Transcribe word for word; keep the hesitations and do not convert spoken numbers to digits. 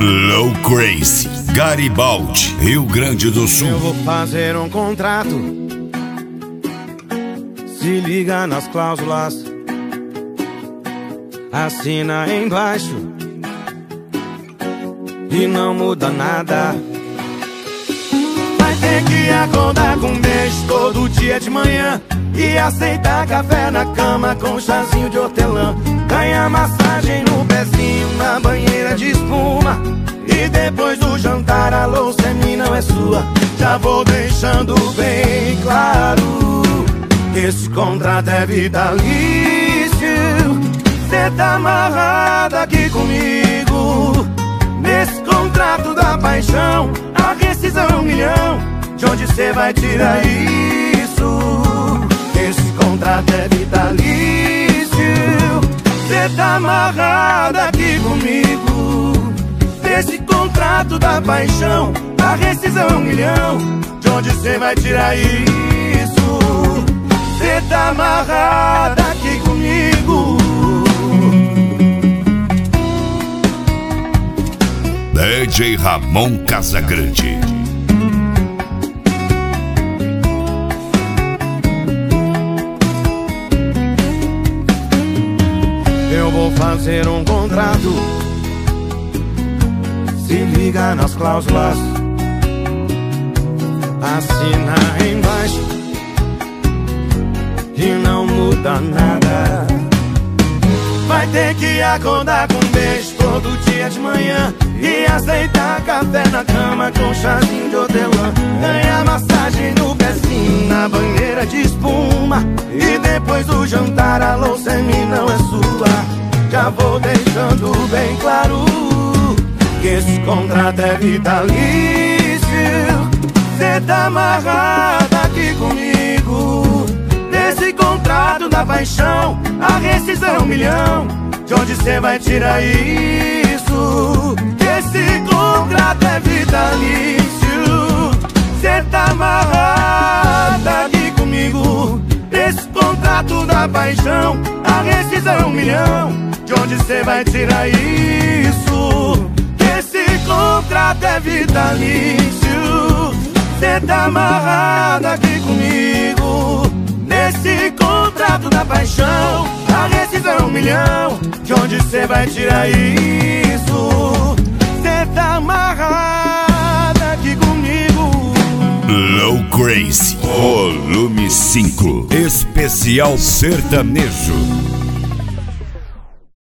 Low Crazy, Garibaldi, Rio Grande do Sul. Eu vou fazer um contrato, se liga nas cláusulas, assina embaixo e não muda nada. Vai ter que acordar com um beijo todo dia de manhã e aceitar café na cama com chazinho de hortelã. Ganha massagem no pezinho na banheira de espuma. E depois do jantar a louça é minha, não é sua. Já vou deixando bem claro que esse contrato é vitalício. Cê tá amarrado aqui comigo nesse contrato da paixão. A rescisão é um milhão, de onde cê vai tirar isso? Esse contrato é vitalício. Cê tá amarrado aqui comigo nesse contrato da paixão. A rescisão é um milhão, de onde cê vai tirar isso? Cê tá amarrado aqui comigo. D J Ramon Casagrande. Eu vou fazer um contrato, se liga nas cláusulas, assina embaixo e não muda nada. Vai ter que acordar com um beijo todo dia de manhã e aceitar café na cama com chazinho de hortelã. Ganhar massagem no pezinho na banheira de espuma. E depois do jantar a louça em mim, não é sua. Já vou deixando bem claro que esse contrato é vitalício. Cê tá amarrado aqui comigo nesse contrato da paixão. A rescisão é um milhão, de onde cê vai tirar isso? Esse contrato é vitalício. Cê tá amarrado aqui comigo nesse contrato da paixão. A rescisão é um milhão, de onde cê vai tirar isso? Esse contrato é vitalício. Cê tá amarrado aqui comigo nesse contrato da paixão. A rescisão é um milhão, de onde cê vai tirar isso? Cê tá amarrado aqui comigo. Low Crazy, volume cinco, especial sertanejo.